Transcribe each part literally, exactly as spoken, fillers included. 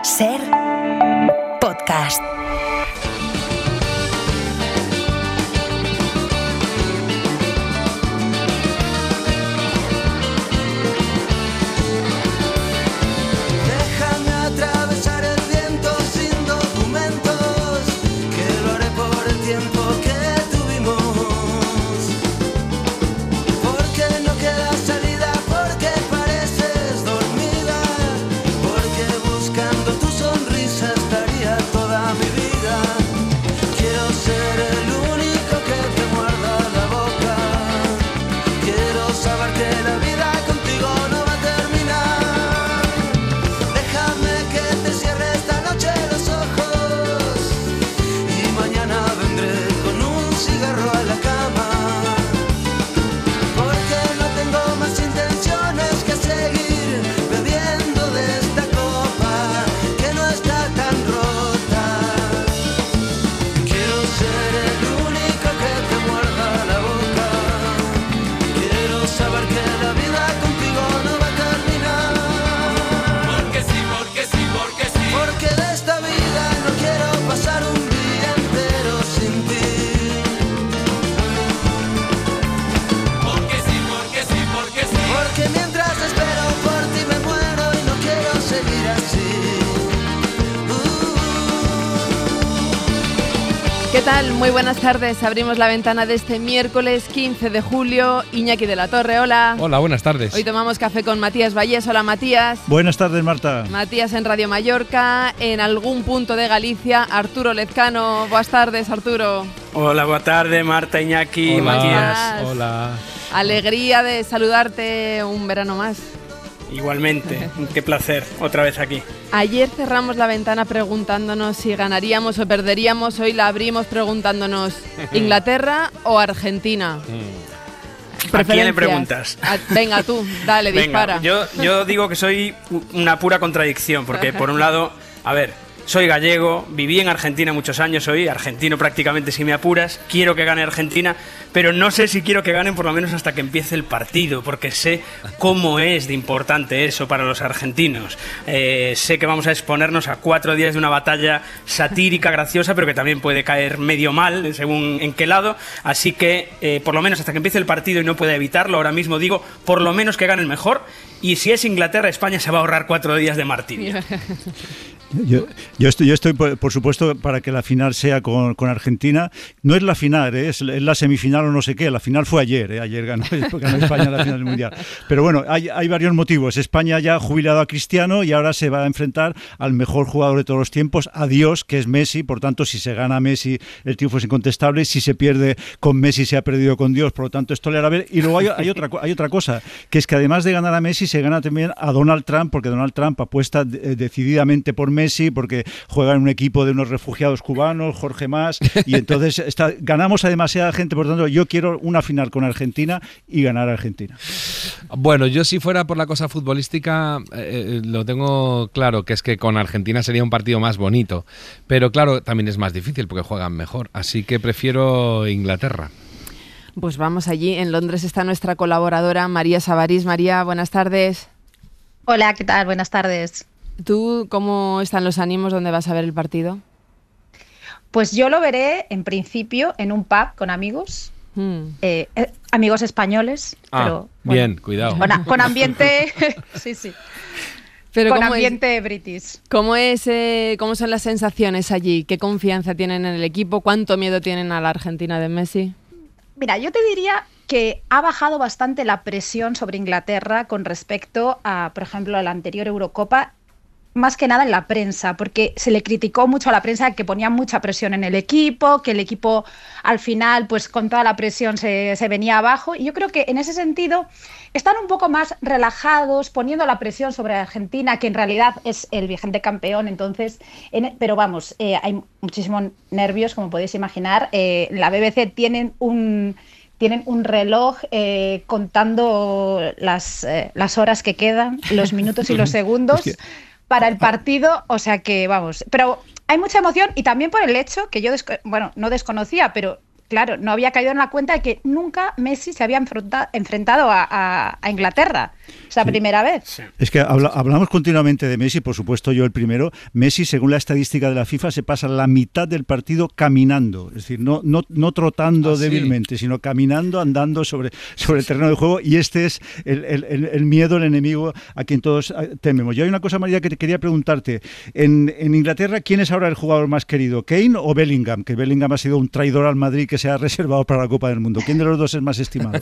Ser podcast. ¿Qué tal? Muy buenas tardes. Abrimos la ventana de este miércoles quince de julio. Iñaki de la Torre, hola. Hola, buenas tardes. Hoy tomamos café con Matías Vallés. Hola, Matías. Buenas tardes, Marta. Matías en Radio Mallorca. En algún punto de Galicia, Arturo Lezcano. Buenas tardes, Arturo. Hola, buenas tardes, Marta, Iñaki, Hola. Matías. Hola. Alegría de saludarte un verano más. Igualmente, qué placer, otra vez aquí. Ayer cerramos la ventana preguntándonos si ganaríamos o perderíamos. Hoy la abrimos preguntándonos ¿Inglaterra o Argentina? ¿A quién le preguntas? A, venga tú, dale, venga, dispara. Yo, yo digo que soy una pura contradicción, porque por un lado, a ver, soy gallego, viví en Argentina muchos años, soy argentino prácticamente si me apuras, quiero que gane Argentina, pero no sé si quiero que ganen por lo menos hasta que empiece el partido, porque sé cómo es de importante eso para los argentinos. Eh, sé que vamos a exponernos a cuatro días de una batalla satírica, graciosa, pero que también puede caer medio mal, según en qué lado, así que eh, por lo menos hasta que empiece el partido y no pueda evitarlo, ahora mismo digo, por lo menos que gane el mejor, y si es Inglaterra, España se va a ahorrar cuatro días de martirio. Yo, yo estoy, yo estoy por, por supuesto, para que la final sea con, con Argentina. No es la final, ¿eh? es, es la semifinal o no sé qué. La final fue ayer, ¿eh? ayer ganó, ganó España la final del Mundial. Pero bueno, hay, hay varios motivos. España ya ha jubilado a Cristiano y ahora se va a enfrentar al mejor jugador de todos los tiempos, a Dios, que es Messi. Por tanto, si se gana Messi, el triunfo es incontestable. Si se pierde con Messi, se ha perdido con Dios. Por lo tanto, esto le hará ver. Y luego hay, hay, otra, hay otra cosa, que es que además de ganar a Messi, se gana también a Donald Trump, porque Donald Trump apuesta de, decididamente por Messi, porque juega en un equipo de unos refugiados cubanos, Jorge Mas, y entonces está, ganamos a demasiada gente. Por tanto, yo quiero una final con Argentina y ganar a Argentina. Bueno, yo si fuera por la cosa futbolística, eh, lo tengo claro, que es que con Argentina sería un partido más bonito, pero claro, también es más difícil porque juegan mejor, así que prefiero Inglaterra. Pues vamos allí. En Londres está nuestra colaboradora María Sabarís. María, buenas tardes. Hola, ¿qué tal? Buenas tardes. ¿Tú cómo están los ánimos? ¿Dónde vas a ver el partido? Pues yo lo veré, en principio, en un pub con amigos, hmm. eh, eh, amigos españoles. Ah, pero, bien, bueno, cuidado. Con, con ambiente... sí, sí. Pero con ¿cómo ambiente es, british. ¿cómo, es, eh, ¿Cómo son las sensaciones allí? ¿Qué confianza tienen en el equipo? ¿Cuánto miedo tienen a la Argentina de Messi? Mira, yo te diría que ha bajado bastante la presión sobre Inglaterra con respecto a, por ejemplo, a la anterior Eurocopa, más que nada en la prensa, porque se le criticó mucho a la prensa que ponía mucha presión en el equipo, que el equipo al final, pues con toda la presión se, se venía abajo, y yo creo que en ese sentido están un poco más relajados, poniendo la presión sobre Argentina, que en realidad es el vigente campeón, entonces, en, pero vamos, eh, hay muchísimos nervios, como podéis imaginar. Eh, la B B C tienen un... Tienen un reloj eh, contando las, eh, las horas que quedan, los minutos y los segundos para el partido, o sea que vamos. Pero hay mucha emoción y también por el hecho que yo, desco- bueno, no desconocía, pero claro, no había caído en la cuenta de que nunca Messi se había enfrenta, enfrentado a, a, a Inglaterra. O sea, sí. primera vez. Sí. Es que habla, hablamos continuamente de Messi, por supuesto yo el primero. Messi, según la estadística de la FIFA, se pasa la mitad del partido caminando. Es decir, no, no, no trotando ah, débilmente, sí. sino caminando, andando sobre, sobre el terreno de juego. Y este es el, el, el, el miedo, el enemigo a quien todos tememos. Y hay una cosa, María, que te quería preguntarte. En, en Inglaterra, ¿quién es ahora el jugador más querido? ¿Kane o Bellingham? Que Bellingham ha sido un traidor al Madrid que se ha reservado para la Copa del Mundo. ¿Quién de los dos es más estimado?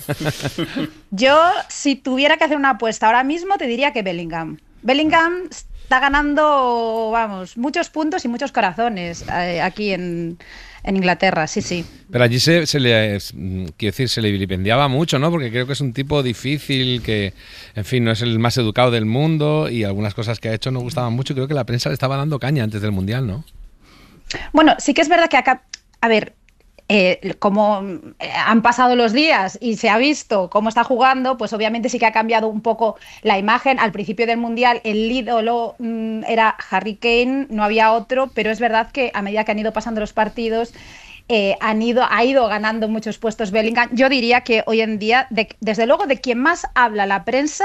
Yo, si tuviera que hacer una apuesta ahora mismo, te diría que Bellingham. Bellingham está ganando, vamos, muchos puntos y muchos corazones eh, aquí en, en Inglaterra, sí, sí. Pero allí se, se le, quiero decir, se le vilipendiaba mucho, ¿no? Porque creo que es un tipo difícil, que, en fin, no es el más educado del mundo y algunas cosas que ha hecho no gustaban mucho. Creo que la prensa le estaba dando caña antes del Mundial, ¿no? Bueno, sí que es verdad que acá, a ver, Eh, como han pasado los días y se ha visto cómo está jugando, pues obviamente sí que ha cambiado un poco la imagen. Al principio del Mundial el ídolo mmm, era Harry Kane, no había otro, pero es verdad que a medida que han ido pasando los partidos eh, han ido, ha ido ganando muchos puestos Bellingham. Yo diría que hoy en día, de, desde luego, de quien más habla la prensa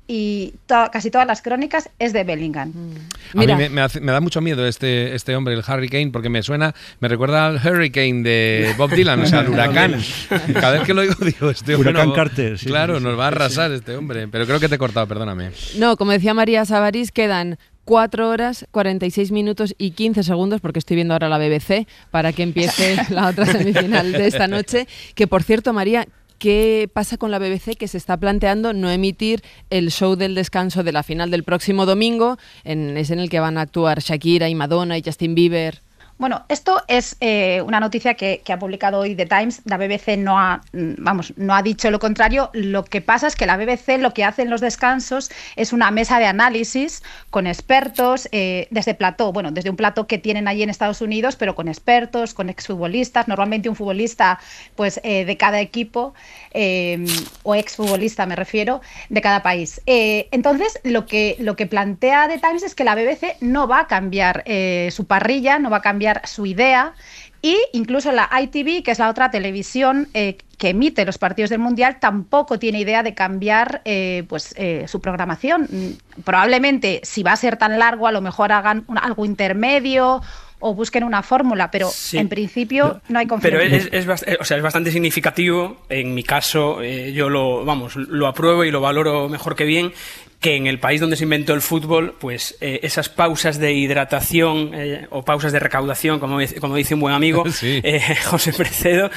y to- casi todas las crónicas es de Bellingham. Mm. A mí me, me, hace, me da mucho miedo este, este hombre, el Harry Kane, porque me suena, me recuerda al Hurricane de Bob Dylan, o sea, al huracán. Cada vez que lo oigo digo, este hombre Huracán no, Carter. Sí, claro, sí, nos va a arrasar sí. este hombre, pero creo que te he cortado, perdóname. No, como decía María Savarís, quedan cuatro horas, cuarenta y seis minutos y quince segundos, porque estoy viendo ahora la B B C, para que empiece la otra semifinal de esta noche, que por cierto, María, ¿qué pasa con la B B C, que se está planteando no emitir el show del descanso de la final del próximo domingo? En, es en el que van a actuar Shakira y Madonna y Justin Bieber. Bueno, esto es eh, una noticia que, que ha publicado hoy The Times. La B B C no ha, vamos, no ha dicho lo contrario. Lo que pasa es que la B B C lo que hace en los descansos es una mesa de análisis con expertos eh, desde plató, bueno, desde un plató que tienen allí en Estados Unidos, pero con expertos, con exfutbolistas, normalmente un futbolista pues eh, de cada equipo eh, o exfutbolista me refiero, de cada país. Eh, entonces, lo que, lo que plantea The Times es que la B B C no va a cambiar eh, su parrilla, no va a cambiar su idea, y incluso la I T V, que es la otra televisión eh, que emite los partidos del Mundial, tampoco tiene idea de cambiar eh, pues eh, su programación. Probablemente, si va a ser tan largo, a lo mejor hagan un, algo intermedio o busquen una fórmula, pero sí. en principio no hay confirmación. Pero es, es, es, o sea, es bastante significativo. En mi caso, eh, yo lo, vamos, lo apruebo y lo valoro mejor que bien, que en el país donde se inventó el fútbol, pues eh, esas pausas de hidratación eh, o pausas de recaudación, como, como dice un buen amigo, sí. eh, José Precedo,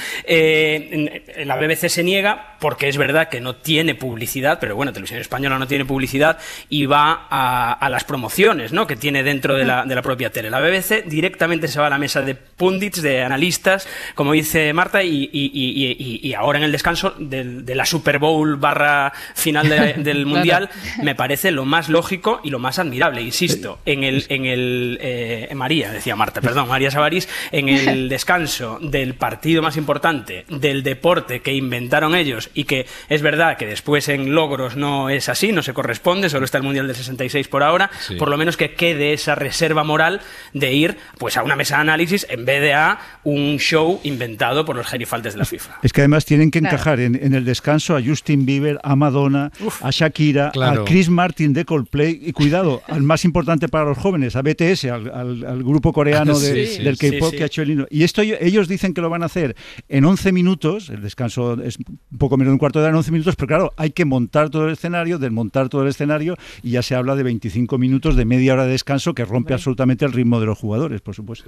eh, en la B B C se niega porque es verdad que no tiene publicidad, pero bueno, Televisión Española no tiene publicidad y va a, a las promociones, ¿no?, que tiene dentro de la, de la propia tele. La B B C directamente se va a la mesa de pundits, de analistas, como dice Marta, y, y, y, y, y ahora en el descanso de, de la Super Bowl barra final de, del Mundial, claro. me parece lo más lógico y lo más admirable, insisto, en el, en el eh, María, decía Marta, perdón, María Savarís, en el descanso del partido más importante, del deporte que inventaron ellos y que es verdad que después en logros no es así, no se corresponde, solo está el Mundial del sesenta y seis por ahora, sí. por lo menos que quede esa reserva moral de ir pues a una mesa de análisis en vez de a un show inventado por los gerifaltes de la FIFA. Es que además tienen que encajar claro. en, en el descanso a Justin Bieber, a Madonna, Uf, a Shakira, claro. a Chris Martin de Coldplay y cuidado, al más importante para los jóvenes, a B T S, al, al, al grupo coreano de, sí, del K-pop sí, sí. que ha hecho el himno. Y esto ellos dicen que lo van a hacer en once minutos, el descanso es un poco menos de un cuarto de hora en once minutos, pero claro, hay que montar todo el escenario, desmontar todo el escenario y ya se habla de veinticinco minutos de media hora de descanso que rompe bueno. absolutamente el ritmo de los jugadores, por supuesto.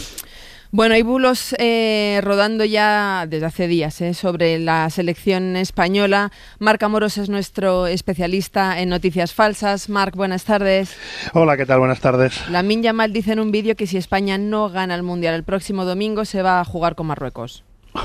Bueno, hay bulos eh, rodando ya desde hace días eh, sobre la selección española. Marc Amorós es nuestro especialista en noticias falsas. Marc, buenas tardes. Hola, ¿qué tal? Buenas tardes. Lamine Yamal dice en un vídeo que si España no gana el Mundial el próximo domingo se va a jugar con Marruecos.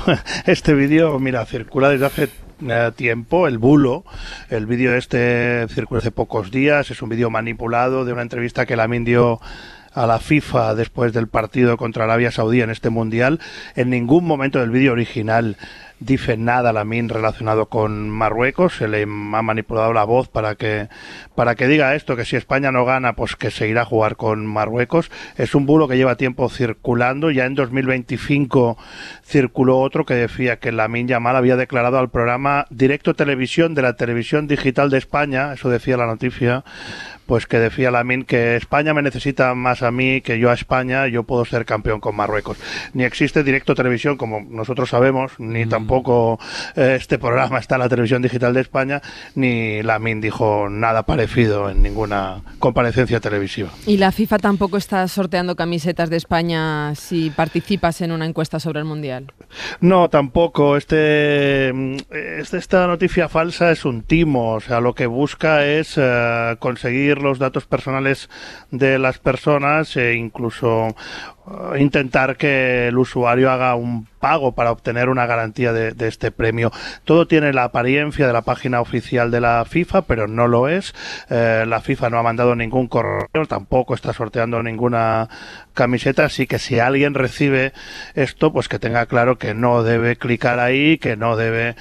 Este vídeo, mira, circula desde hace eh, tiempo, el bulo. El vídeo este circula hace pocos días. Es un vídeo manipulado de una entrevista que Lamine dio a la FIFA después del partido contra Arabia Saudí en este Mundial. En ningún momento del vídeo original dice nada Lamine relacionado con Marruecos, se le ha manipulado la voz para que para que diga esto, que si España no gana, pues que se irá a jugar con Marruecos. Es un bulo que lleva tiempo circulando. Ya en dos mil veinticinco circuló otro que decía que Lamine Yamal había declarado al programa Directo Televisión de la Televisión Digital de España, eso decía la noticia, pues que decía Lamine que España me necesita más a mí que yo a España, yo puedo ser campeón con Marruecos. Ni existe Directo Televisión, como nosotros sabemos, ni mm. tampoco eh, este programa está en la Televisión Digital de España, ni Lamine dijo nada parecido en ninguna comparecencia televisiva. Y la FIFA tampoco está sorteando camisetas de España si participas en una encuesta sobre el Mundial. No, tampoco. Este, este esta noticia falsa es un timo, o sea, lo que busca es uh, conseguir los datos personales de las personas e incluso uh, intentar que el usuario haga un pago para obtener una garantía de, de este premio. Todo tiene la apariencia de la página oficial de la FIFA, pero no lo es. Eh, la FIFA no ha mandado ningún correo, tampoco está sorteando ninguna camiseta, así que si alguien recibe esto, pues que tenga claro que no debe clicar ahí, que no debe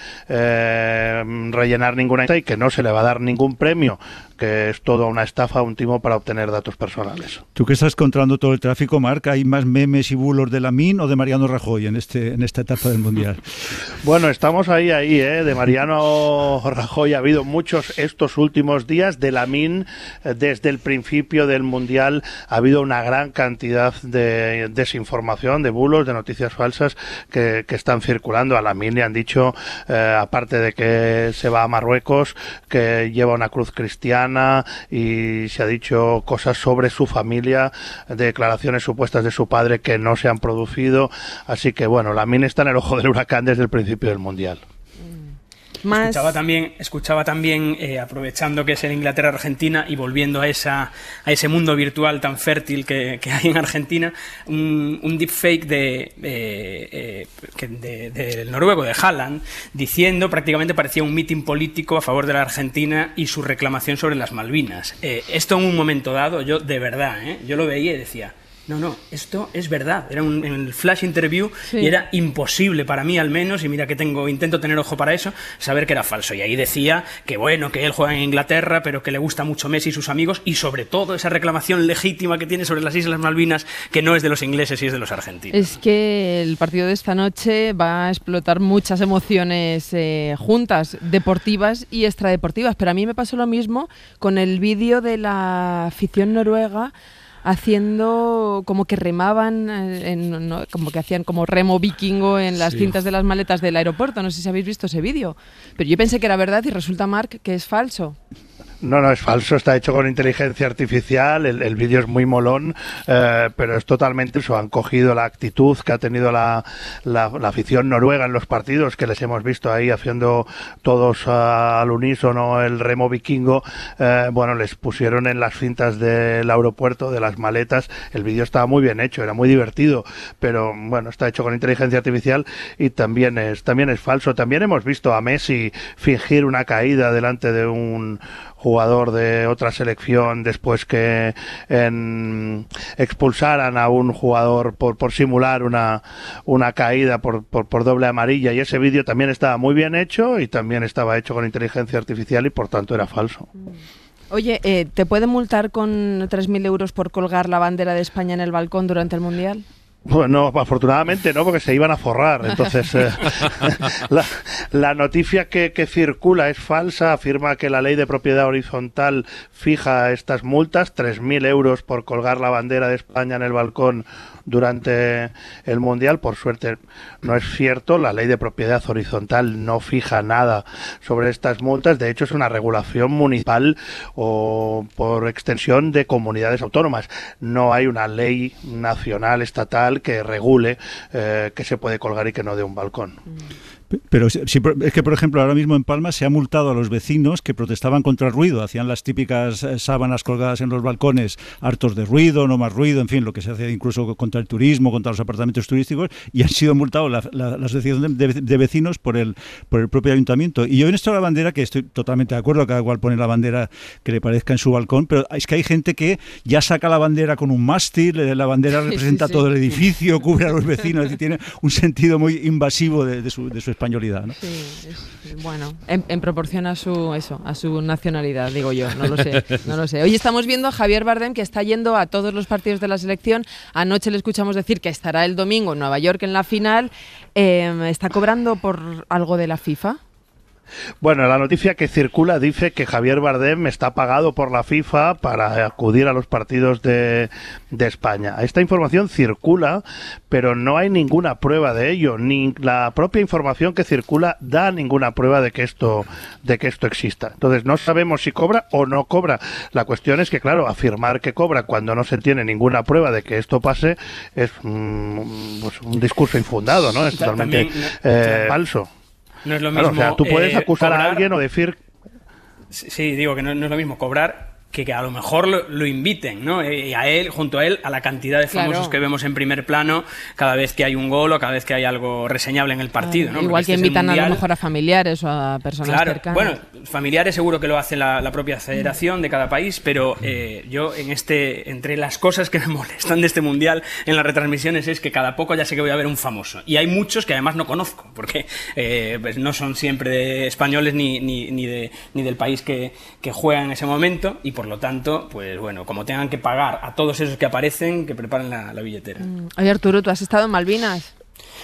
eh, rellenar ninguna y que no se le va a dar ningún premio, que es toda una estafa, un timo para obtener datos personales. Tú que estás controlando todo el tráfico, Marc, ¿hay más memes y bulos de Lamine o de Mariano Rajoy en este en esta etapa del Mundial? Bueno, estamos ahí, ahí, ¿eh? De Mariano Rajoy ha habido muchos estos últimos días. De Lamine, desde el principio del Mundial, ha habido una gran cantidad de desinformación, de bulos, de noticias falsas que, que están circulando. A Lamine le han dicho, eh, aparte de que se va a Marruecos, que lleva una cruz cristiana, y se ha dicho cosas sobre su familia, declaraciones supuestas de su padre que no se han producido. Así que, bueno, Lamine está en el ojo del huracán desde el principio del Mundial. Más... Escuchaba también, escuchaba también eh, aprovechando que es en Inglaterra-Argentina y volviendo a esa a ese mundo virtual tan fértil que, que hay en Argentina, un, un deepfake de, de, eh, de, de, del noruego, de Haaland, diciendo, prácticamente parecía un mitin político a favor de la Argentina y su reclamación sobre las Malvinas. Eh, esto en un momento dado, yo de verdad, eh, yo lo veía y decía... No, no, esto es verdad. Era un, en el flash interview sí. Y era imposible para mí, al menos, y mira que tengo intento tener ojo para eso, saber que era falso. Y ahí decía que bueno, que él juega en Inglaterra, pero que le gusta mucho Messi y sus amigos, y sobre todo esa reclamación legítima que tiene sobre las Islas Malvinas, que no es de los ingleses y es de los argentinos. Es que el partido de esta noche va a explotar muchas emociones eh, juntas, deportivas y extradeportivas, pero a mí me pasó lo mismo con el vídeo de la afición noruega haciendo como que remaban, en, ¿no? como que hacían como remo vikingo en las sí. cintas de las maletas del aeropuerto. No sé si habéis visto ese vídeo, pero yo pensé que era verdad y resulta, Marc, que es falso. No, no, es falso, está hecho con inteligencia artificial, el, el vídeo es muy molón, eh, pero es totalmente eso. Han cogido la actitud que ha tenido la, la, la afición noruega en los partidos, que les hemos visto ahí haciendo todos uh, al unísono el remo vikingo, eh, bueno, les pusieron en las cintas del aeropuerto, de las maletas. El vídeo estaba muy bien hecho, era muy divertido, pero bueno, está hecho con inteligencia artificial y también es, también es falso. También hemos visto a Messi fingir una caída delante de un jugador de otra selección después que en, expulsaran a un jugador por, por simular una, una caída por, por, por doble amarilla, y ese vídeo también estaba muy bien hecho y también estaba hecho con inteligencia artificial y por tanto era falso. Oye, eh, ¿te pueden multar con tres mil euros por colgar la bandera de España en el balcón durante el Mundial? Bueno, afortunadamente no, porque se iban a forrar. Entonces, eh, la, la noticia que, que circula es falsa. Afirma que la ley de propiedad horizontal fija estas multas, tres mil euros por colgar la bandera de España en el balcón durante el Mundial. Por suerte no es cierto, la ley de propiedad horizontal no fija nada sobre estas multas. De hecho, es una regulación municipal o por extensión de comunidades autónomas. No hay una ley nacional, estatal, que regule eh, que se puede colgar y que no de un balcón. Pero sí, es que, por ejemplo, ahora mismo en Palma se ha multado a los vecinos que protestaban contra el ruido, hacían las típicas sábanas colgadas en los balcones, hartos de ruido, no más ruido, en fin, lo que se hace incluso contra el turismo, contra los apartamentos turísticos, y han sido multados la, la, la asociación de, de vecinos por el, por el propio ayuntamiento. Y yo en esto de la bandera, que estoy totalmente de acuerdo, cada cual pone la bandera que le parezca en su balcón, pero es que hay gente que ya saca la bandera con un mástil, la bandera representa sí, sí, sí. todo el edificio, cubre a los vecinos, y tiene un sentido muy invasivo de, de, su, de su espacio. españolidad, ¿no? Sí, es, bueno, en, en proporción a su eso, a su nacionalidad, digo yo, no lo sé, no lo sé. Hoy estamos viendo a Javier Bardem, que está yendo a todos los partidos de la selección. Anoche le escuchamos decir que estará el domingo en Nueva York en la final. Eh, ¿Está cobrando por algo de la FIFA? Bueno, la noticia que circula dice que Javier Bardem está pagado por la FIFA para acudir a los partidos de, de España. Esta información circula, pero no hay ninguna prueba de ello, ni la propia información que circula da ninguna prueba de que esto, de que esto exista. Entonces no sabemos si cobra o no cobra. La cuestión es que, claro, afirmar que cobra cuando no se tiene ninguna prueba de que esto pase es mm, pues un discurso infundado, ¿no? Es totalmente También, eh, falso. No es lo mismo. Claro, o sea, tú puedes eh, acusar cobrar, a alguien o decir... Sí, digo que no, no es lo mismo cobrar que, que a lo mejor lo, lo inviten, ¿no? Y a él, junto a él, a la cantidad de famosos claro. que vemos en primer plano cada vez que hay un gol o cada vez que hay algo reseñable en el partido, ¿no? Igual Porque que este invitan mundial, a lo mejor a familiares o a personas claro, cercanas. Bueno, familiares seguro que lo hace la, la propia federación de cada país, pero eh, yo en este, entre las cosas que me molestan de este mundial en las retransmisiones es que cada poco ya sé que voy a ver un famoso. Y hay muchos que además no conozco, porque eh, pues no son siempre de españoles ni, ni, ni, de, ni del país que, que juega en ese momento, y por lo tanto, pues Pues bueno, como tengan que pagar a todos esos que aparecen, que preparen la, la billetera. Oye, Arturo, ¿tú has estado en Malvinas?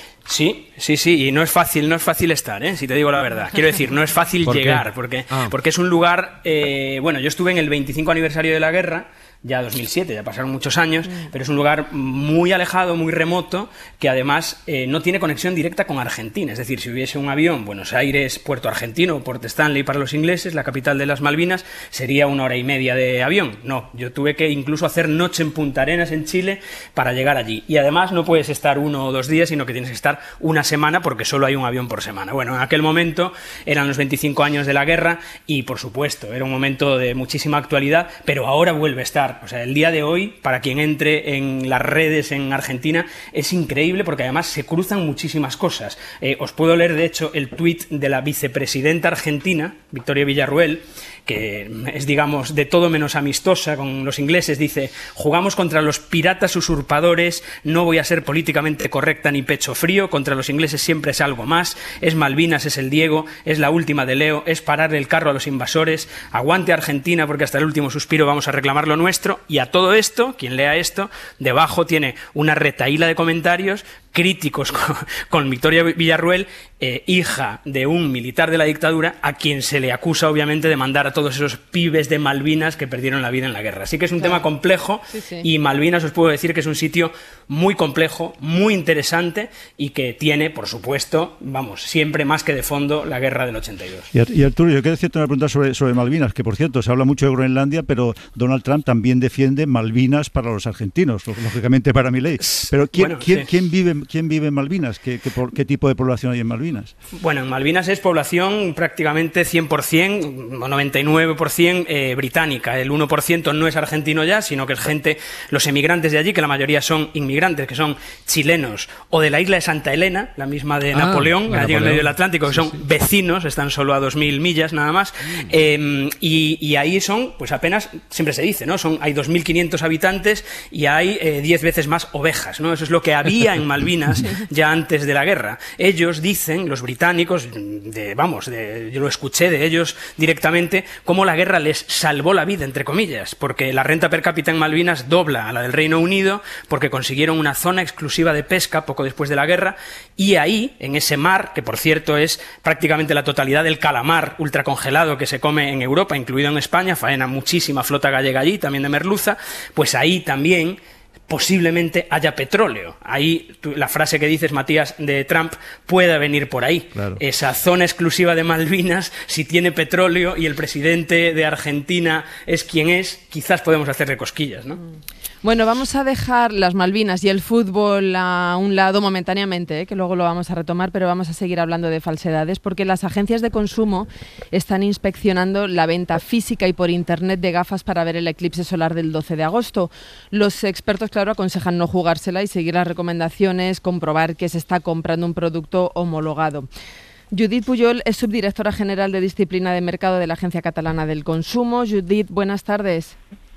Sí, sí, sí, y no es fácil, no es fácil estar, ¿eh? Si te digo la verdad. Quiero decir, no es fácil ¿Por llegar, qué? porque, Ah. porque es un lugar, eh, bueno, yo estuve en el veinticinco aniversario de la guerra, ya dos mil siete, ya pasaron muchos años, mm. pero es un lugar muy alejado, muy remoto, que además eh, no tiene conexión directa con Argentina. Es decir, si hubiese un avión Buenos Aires, Puerto Argentino, Port Stanley para los ingleses, la capital de las Malvinas, sería una hora y media de avión. No, yo tuve que incluso hacer noche en Punta Arenas, en Chile, para llegar allí. Y además no puedes estar uno o dos días, sino que tienes que estar una semana, porque solo hay un avión por semana. Bueno, en aquel momento eran los veinticinco años de la guerra y, por supuesto, era un momento de muchísima actualidad, pero ahora vuelve a estar. O sea, el día de hoy, para quien entre en las redes en Argentina, es increíble porque además se cruzan muchísimas cosas. Eh, os puedo leer, de hecho, el tuit de la vicepresidenta argentina, Victoria Villarruel, que es, digamos, de todo menos amistosa con los ingleses. Dice: jugamos contra los piratas usurpadores, no voy a ser políticamente correcta ni pecho frío, contra los ingleses siempre es algo más, es Malvinas, es el Diego, es la última de Leo, es pararle el carro a los invasores, aguante Argentina porque hasta el último suspiro vamos a reclamar lo nuestro. Y a todo esto, quien lea esto, debajo tiene una retahíla de comentarios críticos con, con Victoria Villarruel, eh, hija de un militar de la dictadura, a quien se le acusa obviamente de mandar a todos esos pibes de Malvinas que perdieron la vida en la guerra. Así que es un claro. tema complejo, sí, sí. y Malvinas os puedo decir que es un sitio muy complejo, muy interesante y que tiene, por supuesto, vamos, siempre más que de fondo la guerra del ochenta y dos. Y, y Arturo, yo quiero decirte una pregunta sobre, sobre Malvinas, que por cierto, se habla mucho de Groenlandia, pero Donald Trump también defiende Malvinas para los argentinos, lógicamente para Milei. Pero ¿quién, bueno, ¿quién, sí. ¿quién vive ¿Quién vive en Malvinas? ¿Qué, qué, ¿Qué tipo de población hay en Malvinas? Bueno, en Malvinas es población prácticamente cien por ciento o noventa y nueve por ciento eh, británica. El uno por ciento no es argentino ya, sino que es gente, los emigrantes de allí, que la mayoría son inmigrantes, que son chilenos o de la isla de Santa Elena, la misma de ah, Napoleón, allí Napoleón. en medio del Atlántico, que sí, son sí. vecinos, están solo a dos mil millas nada más. Mm. Eh, y, y ahí son, pues apenas, siempre se dice, ¿no? Son, hay dos mil quinientos habitantes y hay eh, diez veces más ovejas, ¿no? Eso es lo que había en Malvinas ya antes de la guerra. Ellos dicen, los británicos, de, vamos, de, yo lo escuché de ellos directamente, cómo la guerra les salvó la vida, entre comillas, porque la renta per cápita en Malvinas dobla a la del Reino Unido, porque consiguieron una zona exclusiva de pesca poco después de la guerra, y ahí, en ese mar, que por cierto es prácticamente la totalidad del calamar ultracongelado que se come en Europa, incluido en España, faena muchísima flota gallega allí, también de merluza, pues ahí también posiblemente haya petróleo. Ahí tú, la frase que dices, Matías, de Trump puede venir por ahí. Claro. Esa zona exclusiva de Malvinas, si tiene petróleo y el presidente de Argentina es quien es, quizás podemos hacerle cosquillas, ¿no? Bueno, vamos a dejar las Malvinas y el fútbol a un lado momentáneamente, ¿eh? Que luego lo vamos a retomar, pero vamos a seguir hablando de falsedades, porque las agencias de consumo están inspeccionando la venta física y por internet de gafas para ver el eclipse solar del doce de agosto. Los expertos, claro, aconsejan no jugársela y seguir las recomendaciones, comprobar que se está comprando un producto homologado. Judit Pujol es subdirectora general de Disciplina de Mercado de la Agencia Catalana del Consumo. Judit, buenas tardes.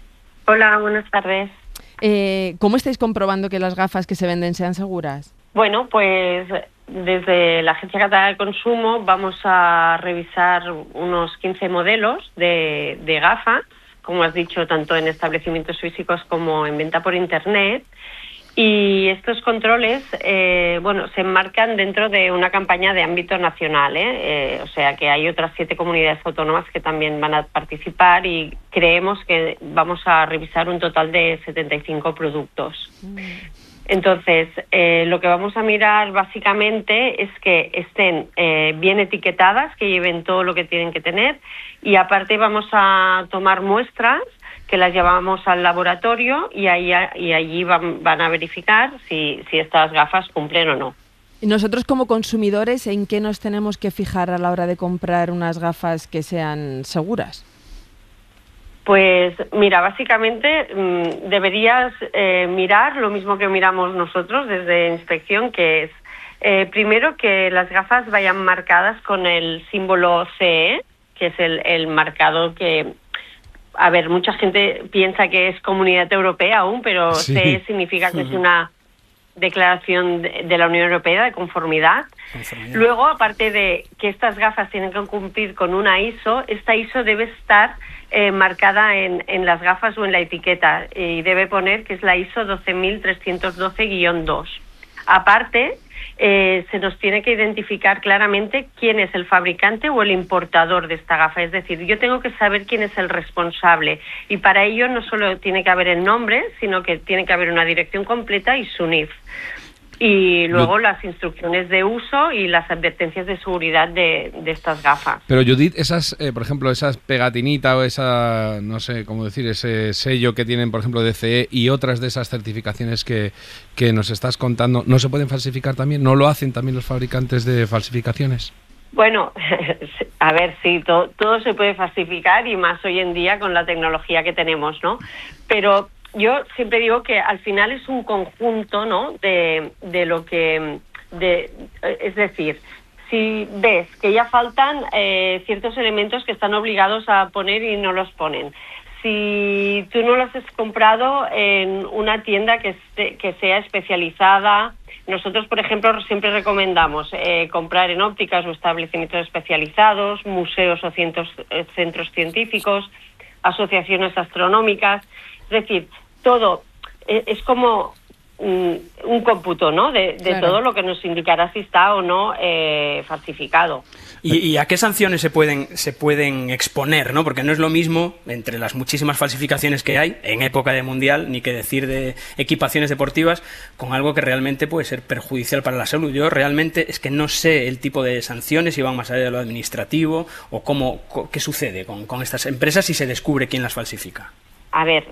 Hola, buenas tardes. Eh, ¿Cómo estáis comprobando que las gafas que se venden sean seguras? Bueno, pues desde la Agencia Catalana del Consumo vamos a revisar unos quince modelos de, de gafas, como has dicho, tanto en establecimientos físicos como en venta por Internet. Y estos controles, eh, bueno, se enmarcan dentro de una campaña de ámbito nacional, ¿eh? Eh, o sea que hay otras siete comunidades autónomas que también van a participar y creemos que vamos a revisar un total de setenta y cinco productos. Mm. Entonces, eh, lo que vamos a mirar básicamente es que estén eh, bien etiquetadas, que lleven todo lo que tienen que tener, y aparte vamos a tomar muestras que las llevamos al laboratorio y, ahí, y allí van, van a verificar si, si estas gafas cumplen o no. ¿Y nosotros como consumidores en qué nos tenemos que fijar a la hora de comprar unas gafas que sean seguras? Pues mira, básicamente mmm, deberías eh, mirar lo mismo que miramos nosotros desde inspección, que es eh, primero que las gafas vayan marcadas con el símbolo C E, que es el, el marcador que... A ver, mucha gente piensa que es Comunidad Europea aún, pero sí. C E significa que uh-huh. es una declaración de, de la Unión Europea de conformidad. conformidad. Luego, aparte de que estas gafas tienen que cumplir con una I S O, esta I S O debe estar eh, marcada en, en las gafas o en la etiqueta y debe poner que es la I S O doce mil trescientos doce guión dos. Aparte, eh, se nos tiene que identificar claramente quién es el fabricante o el importador de esta gafa. Es decir, yo tengo que saber quién es el responsable y para ello no solo tiene que haber el nombre, sino que tiene que haber una dirección completa y su N I F. Y luego Yo... las instrucciones de uso y las advertencias de seguridad de, de estas gafas. Pero Judith, esas, eh, por ejemplo, esas pegatinita o esa, no sé cómo decir, ese sello que tienen, por ejemplo, de C E y otras de esas certificaciones que, que nos estás contando, ¿no se pueden falsificar también? ¿No lo hacen también los fabricantes de falsificaciones? Bueno, a ver, sí, to, todo se puede falsificar y más hoy en día con la tecnología que tenemos, ¿no? Pero yo siempre digo que al final es un conjunto, ¿no? De, de lo que, de, es decir, si ves que ya faltan eh, ciertos elementos que están obligados a poner y no los ponen, si tú no los has comprado en una tienda que, esté, que sea especializada, nosotros, por ejemplo, siempre recomendamos eh, comprar en ópticas o establecimientos especializados, museos o cientos, eh, centros científicos, asociaciones astronómicas. Es decir, todo eh, es como mm, un cómputo, ¿no? De, de claro. todo lo que nos indicará si está o no eh, falsificado. ¿Y, ¿Y a qué sanciones se pueden se pueden exponer, no? Porque no es lo mismo entre las muchísimas falsificaciones que hay en época de mundial, ni que decir de equipaciones deportivas, con algo que realmente puede ser perjudicial para la salud. Yo realmente es que no sé el tipo de sanciones, si van más allá de lo administrativo o cómo qué sucede con, con estas empresas si se descubre quién las falsifica. A ver,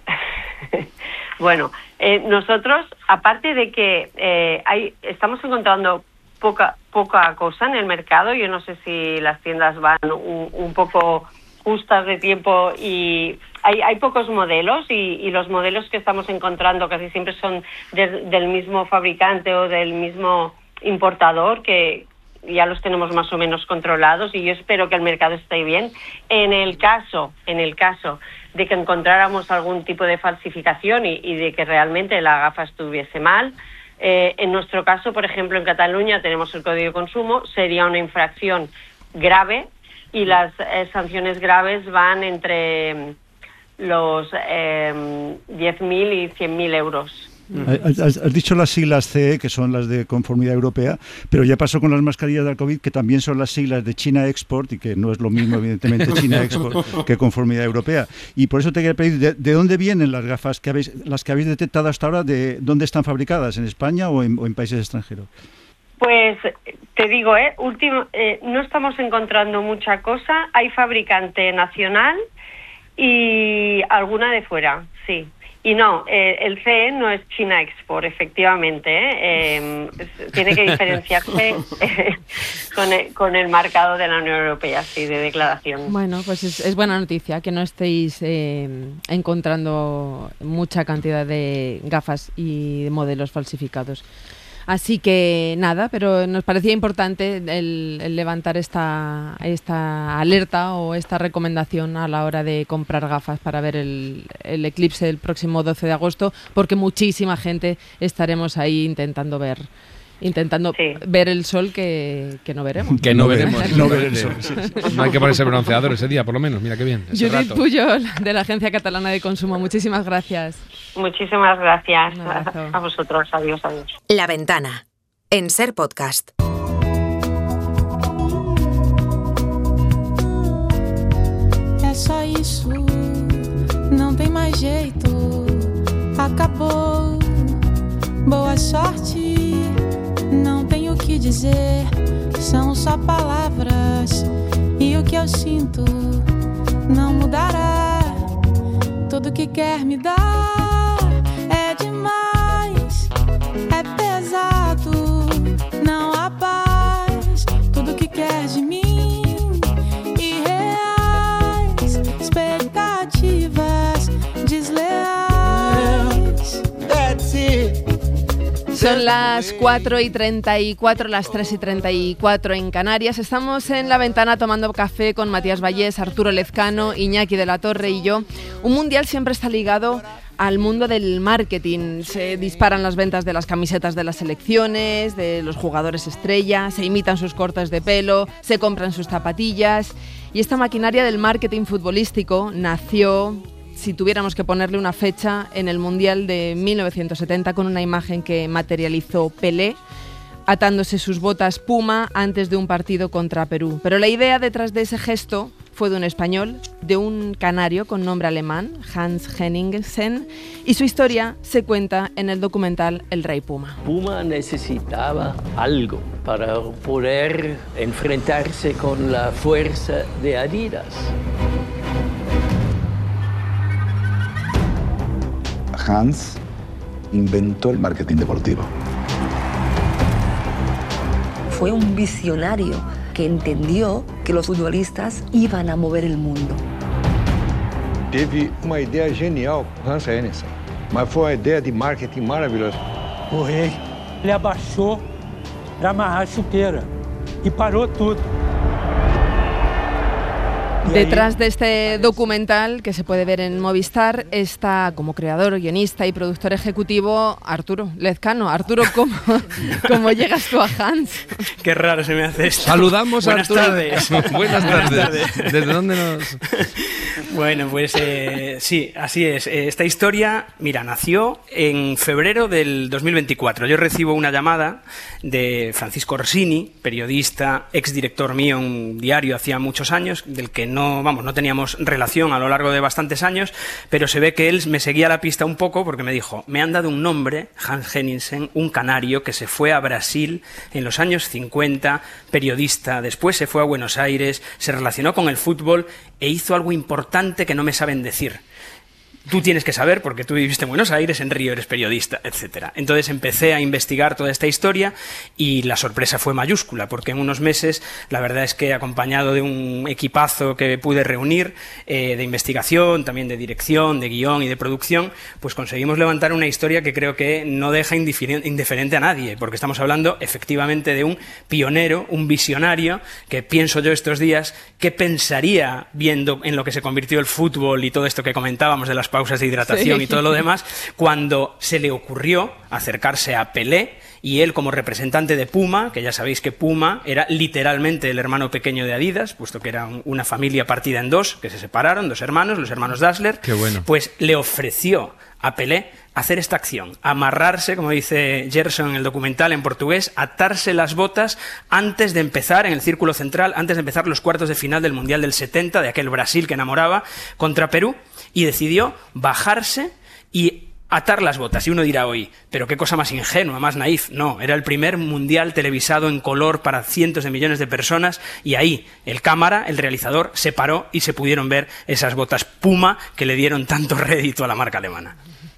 bueno, eh, nosotros, aparte de que eh, hay, estamos encontrando poca poca cosa en el mercado, yo no sé si las tiendas van un, un poco justas de tiempo y hay, hay pocos modelos y, y los modelos que estamos encontrando casi siempre son de, del mismo fabricante o del mismo importador, que ya los tenemos más o menos controlados y yo espero que el mercado esté bien. En el caso, en el caso de que encontráramos algún tipo de falsificación y, y de que realmente la gafa estuviese mal, eh, en nuestro caso, por ejemplo, en Cataluña tenemos el Código de Consumo, sería una infracción grave y las eh, sanciones graves van entre los eh, diez mil y cien mil euros. Has, has dicho las siglas C E, que son las de Conformidad Europea, pero ya pasó con las mascarillas del COVID, que también son las siglas de China Export, y que no es lo mismo, evidentemente, China Export que Conformidad Europea. Y por eso te quería pedir, ¿de, de dónde vienen las gafas que habéis, las que habéis detectado hasta ahora? ¿De dónde están fabricadas? ¿En España o en, o en países extranjeros? Pues te digo, eh, último, eh, no estamos encontrando mucha cosa. Hay fabricante nacional y alguna de fuera, sí. Y no, eh, el C E no es China Export, efectivamente, ¿eh? Eh, tiene que diferenciarse eh, con, el, con el marcado de la Unión Europea, sí, de declaración. Bueno, pues es, es buena noticia que no estéis eh, encontrando mucha cantidad de gafas y de modelos falsificados. Así que nada, pero nos parecía importante el, el levantar esta, esta alerta o esta recomendación a la hora de comprar gafas para ver el, el eclipse del próximo doce de agosto, porque muchísima gente estaremos ahí intentando ver intentando Sí. ver el sol que, que no veremos. Que no, No veremos. veremos, no veremos. Sí, sí. No hay que ponerse bronceador ese día, por lo menos. Mira qué bien. ese Judith rato. Pujol, de la Agencia Catalana de Consumo, muchísimas gracias. Muchísimas gracias Un abrazo. a, a vosotros. Adiós, adiós. La Ventana, en Ser Podcast. É só isso, não tem mais jeito, acabou. Boa sorte, não tenho o que dizer, são só palavras e o que eu sinto não mudará. Tudo que quer me dar é demais, é pesado, não há paz. Tudo que quer de mim, irreais, expectativas desleais. That's it. Son las cuatro y treinta y cuatro, las tres y treinta y cuatro en Canarias. Estamos en La Ventana tomando café con Matías Vallés, Arturo Lezcano, Iñaki de la Torre y yo. Un mundial siempre está ligado al mundo del marketing. Se disparan las ventas de las camisetas de las selecciones, de los jugadores estrella, se imitan sus cortes de pelo, se compran sus zapatillas. Y esta maquinaria del marketing futbolístico nació, si tuviéramos que ponerle una fecha, en el Mundial de mil novecientos setenta, con una imagen que materializó Pelé, atándose sus botas Puma antes de un partido contra Perú. Pero la idea detrás de ese gesto fue de un español, de un canario con nombre alemán, Hans Henningsen, y su historia se cuenta en el documental El Rey Puma. Puma necesitaba algo para poder enfrentarse con la fuerza de Adidas. Hans inventó el marketing deportivo. Fue un visionario que entendió que los futbolistas iban a mover el mundo. Teve uma ideia genial com Hans Henningsen, mas foi uma ideia de marketing maravilhosa. O rei, ele abaixou para amarrar a chuteira e parou tudo. Detrás de este documental, que se puede ver en Movistar, está como creador, guionista y productor ejecutivo Arturo Lezcano. Arturo, ¿cómo, ¿cómo llegas tú a Hans? Qué raro se me hace esto. Saludamos a Buenas Arturo. tardes. Buenas tardes. ¿Desde dónde nos...? Bueno, pues eh, sí, así es. Esta historia, mira, nació en febrero del dos mil veinticuatro. Yo recibo una llamada de Francisco Orsini, periodista, exdirector mío en un diario hacía muchos años, del que no, vamos, no teníamos relación a lo largo de bastantes años, pero se ve que él me seguía la pista un poco porque me dijo, me han dado un nombre, Hans Henningsen, un canario que se fue a Brasil en los años cincuenta, periodista, después se fue a Buenos Aires, se relacionó con el fútbol e hizo algo importante que no me saben decir. Tú tienes que saber porque tú viviste en Buenos Aires, en Río eres periodista, etcétera. Entonces empecé a investigar toda esta historia y la sorpresa fue mayúscula porque en unos meses la verdad es que acompañado de un equipazo que pude reunir eh, de investigación, también de dirección, de guión y de producción, pues conseguimos levantar una historia que creo que no deja indiferente a nadie, porque estamos hablando efectivamente de un pionero, un visionario, que pienso yo estos días, ¿qué pensaría viendo en lo que se convirtió el fútbol y todo esto que comentábamos de las pausas de hidratación, sí, y todo lo demás, cuando se le ocurrió acercarse a Pelé y él como representante de Puma, que ya sabéis que Puma era literalmente el hermano pequeño de Adidas, puesto que era un, una familia partida en dos, que se separaron, dos hermanos, los hermanos Dassler, Qué bueno. Pues le ofreció a Pelé hacer esta acción, amarrarse, como dice Gerson en el documental en portugués, atarse las botas antes de empezar en el círculo central, antes de empezar los cuartos de final del Mundial del setenta, de aquel Brasil que enamoraba, contra Perú, y decidió bajarse y atar las botas. Y uno dirá hoy, pero qué cosa más ingenua, más naif. No, era el primer mundial televisado en color para cientos de millones de personas y ahí el cámara, el realizador, se paró y se pudieron ver esas botas Puma que le dieron tanto rédito a la marca alemana.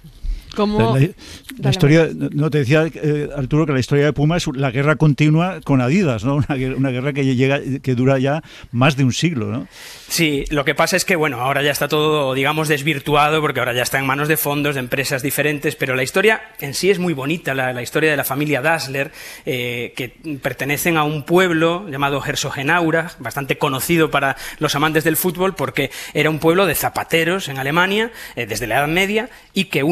¿Cómo? La, la, la historia, no te decía eh, Arturo que la historia de Puma es la guerra continua con Adidas, ¿no? Una, una guerra que llega, que dura ya más de un siglo, ¿no? Sí, lo que pasa es que bueno, ahora ya está todo, digamos, desvirtuado porque ahora ya está en manos de fondos, de empresas diferentes, pero la historia en sí es muy bonita, la, la historia de la familia Dassler, eh, que pertenecen a un pueblo llamado Herzogenaurach, bastante conocido para los amantes del fútbol porque era un pueblo de zapateros en Alemania, eh, desde la Edad Media, y que una familia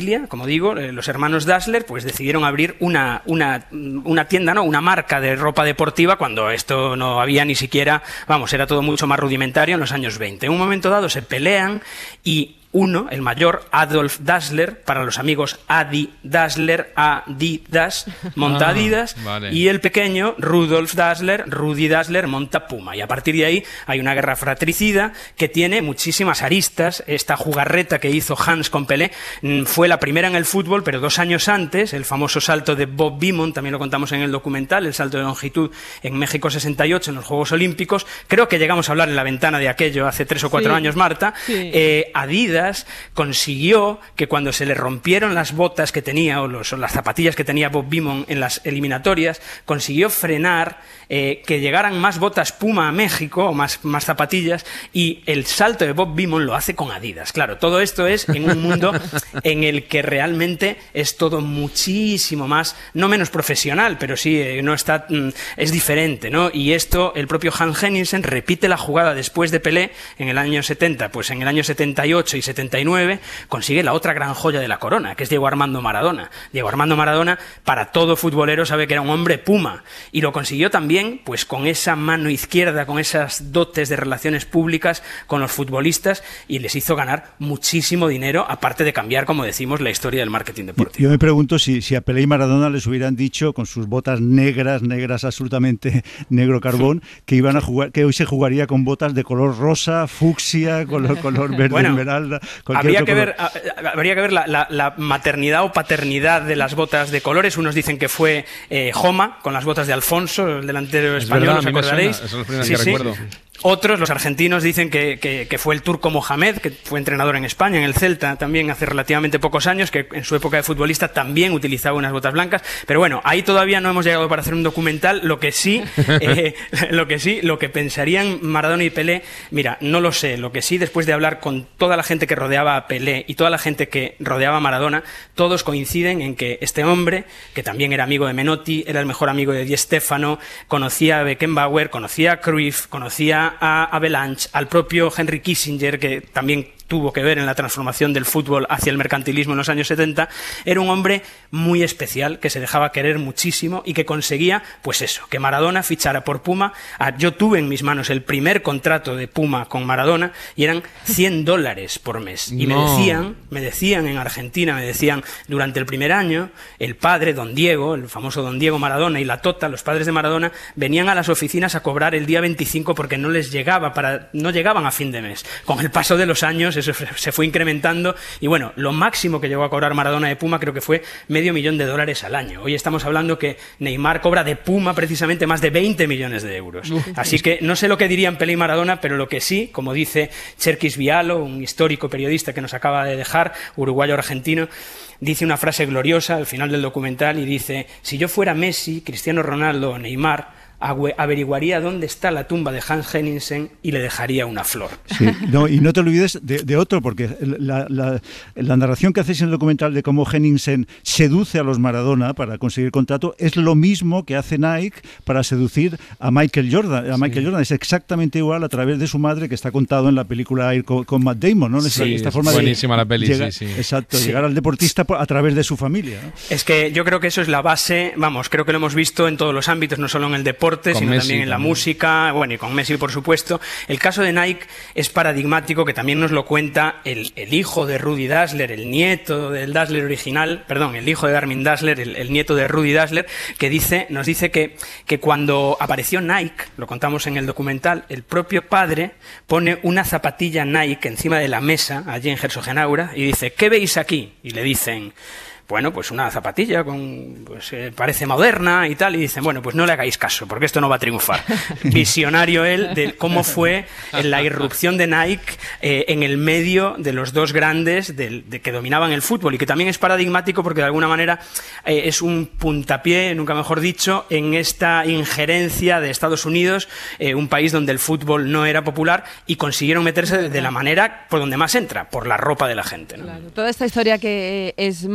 familia, como digo, eh, los hermanos Dassler, pues decidieron abrir una, una, una tienda, ¿no? Una marca de ropa deportiva cuando esto no había ni siquiera, vamos, era todo mucho más rudimentario en los años veinte. En un momento dado se pelean y uno, el mayor, Adolf Dassler, para los amigos Adi Dassler, Adidas, monta Ah, Adidas, vale. y el pequeño, Rudolf Dassler, Rudi Dassler, monta Puma. Y a partir de ahí hay una guerra fratricida que tiene muchísimas aristas. Esta jugarreta que hizo Hans con Pelé mm, fue la primera en el fútbol, pero dos años antes, el famoso salto de Bob Beamon, también lo contamos en el documental, el salto de longitud en México sesenta y ocho, en los Juegos Olímpicos. Creo que llegamos a hablar en la ventana de aquello hace tres o cuatro Sí. años, Marta. Sí. Eh, Adidas consiguió que cuando se le rompieron las botas que tenía o, los, o las zapatillas que tenía Bob Beamon en las eliminatorias, consiguió frenar eh, que llegaran más botas Puma a México o más, más zapatillas, y el salto de Bob Beamon lo hace con Adidas. Claro, todo esto es en un mundo en el que realmente es todo muchísimo más, no menos profesional, pero sí eh, no está, mm, es diferente, ¿no? Y esto, el propio Hans Henningsen repite la jugada después de Pelé en el año setenta, pues en el año setenta y ocho y setenta y nueve consigue la otra gran joya de la corona, que es Diego Armando Maradona. Diego Armando Maradona, para todo futbolero, sabe que era un hombre Puma, y lo consiguió también pues con esa mano izquierda, con esas dotes de relaciones públicas con los futbolistas, y les hizo ganar muchísimo dinero, aparte de cambiar, como decimos, la historia del marketing deportivo. Yo me pregunto si, si a Pelé y Maradona les hubieran dicho, con sus botas negras, negras absolutamente negro carbón, que iban a jugar, que hoy se jugaría con botas de color rosa, fucsia, color, color verde, Bueno, esmeralda. Habría que, color. ver, a- habría que ver la, la- la maternidad o paternidad de las botas de colores. Unos dicen que fue eh, Joma, con las botas de Alfonso, el delantero Es español, verdad, ¿os a mí me acordaréis? suena, son las primeras Sí, que sí. recuerdo. Otros, los argentinos, dicen que, que- que fue el turco Mohamed, que fue entrenador en España, en el Celta, también hace relativamente pocos años, que en su época de futbolista también utilizaba unas botas blancas. Pero bueno, ahí todavía no hemos llegado para hacer un documental. Lo que sí, eh, lo que sí, lo que pensarían Maradona y Pelé, mira, no lo sé. Lo que sí, después de hablar con toda la gente que rodeaba a Pelé y toda la gente que rodeaba a Maradona, todos coinciden en que este hombre, que también era amigo de Menotti, era el mejor amigo de Di Stéfano, conocía a Beckenbauer, conocía a Cruyff, conocía a Avalanche, al propio Henry Kissinger, que también tuvo que ver en la transformación del fútbol hacia el mercantilismo en los años setenta, era un hombre muy especial, que se dejaba querer muchísimo y que conseguía, pues eso, que Maradona fichara por Puma. Ah, yo tuve en mis manos el primer contrato de Puma con Maradona y eran cien dólares por mes. Y No. me decían, me decían en Argentina, me decían, durante el primer año, el padre, don Diego, el famoso don Diego Maradona, y la Tota, los padres de Maradona, venían a las oficinas a cobrar el día veinticinco porque no les llegaba, para, no llegaban a fin de mes. Con el paso de los años eso se fue incrementando y bueno, lo máximo que llegó a cobrar Maradona de Puma creo que fue medio millón de dólares al año. Hoy estamos hablando que Neymar cobra de Puma precisamente más de veinte millones de euros. Así que no sé lo que dirían Pelé y Maradona, pero lo que sí, como dice Cherkis Vialo, un histórico periodista que nos acaba de dejar, uruguayo-argentino, dice una frase gloriosa al final del documental y dice: si yo fuera Messi, Cristiano Ronaldo o Neymar, averiguaría dónde está la tumba de Hans Henningsen y le dejaría una flor. Sí, no, y no te olvides de, de otro, porque la, la, la narración que hacéis en el documental de cómo Henningsen seduce a los Maradona para conseguir contrato es lo mismo que hace Nike para seducir a Michael Jordan. A Michael sí. Jordan es exactamente igual a través de su madre, que está contado en la película Air con, con Matt Damon, ¿no? Esta, sí, esta forma buenísima de la peli, llegar, sí, sí. Exacto, sí. llegar al deportista a través de su familia, ¿no? Es que yo creo que eso es la base, vamos, creo que lo hemos visto en todos los ámbitos, no solo en el deporte, con sino Messi, también en la también. música, bueno, y con Messi, por supuesto. El caso de Nike es paradigmático, que también nos lo cuenta el, el hijo de Rudi Dassler, el nieto del Dassler original, perdón, el hijo de Armin Dassler, el, el nieto de Rudi Dassler, que dice, nos dice que, que cuando apareció Nike, lo contamos en el documental, el propio padre pone una zapatilla Nike encima de la mesa, allí en Herzogenaurach, y dice: ¿qué veis aquí? Y le dicen: bueno, pues una zapatilla, con, pues eh, parece moderna y tal, y dicen: bueno, pues no le hagáis caso, porque esto no va a triunfar. Visionario él de cómo fue la irrupción de Nike eh, en el medio de los dos grandes de, de que dominaban el fútbol, y que también es paradigmático porque de alguna manera eh, es un puntapié, nunca mejor dicho, en esta injerencia de Estados Unidos, eh, un país donde el fútbol no era popular, y consiguieron meterse de, de la manera por donde más entra, por la ropa de la gente, ¿no? Claro. Toda esta historia que es maravillosa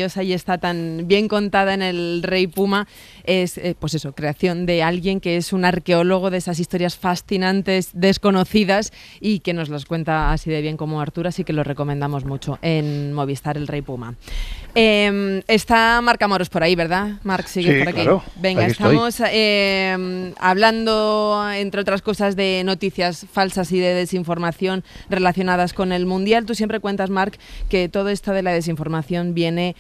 maravillosa y está tan bien contada en El Rey Puma es, eh, pues eso, creación de alguien que es un arqueólogo de esas historias fascinantes, desconocidas y que nos las cuenta así de bien como Arturo, así que lo recomendamos mucho en Movistar, El Rey Puma. Eh, está Marc Amorós por ahí, ¿verdad? Marc, sigue sí, por aquí. Claro, Venga, ahí estamos eh, hablando, entre otras cosas, de noticias falsas y de desinformación relacionadas con el Mundial. Tú siempre cuentas, Marc, que todo esto de la desinformación viene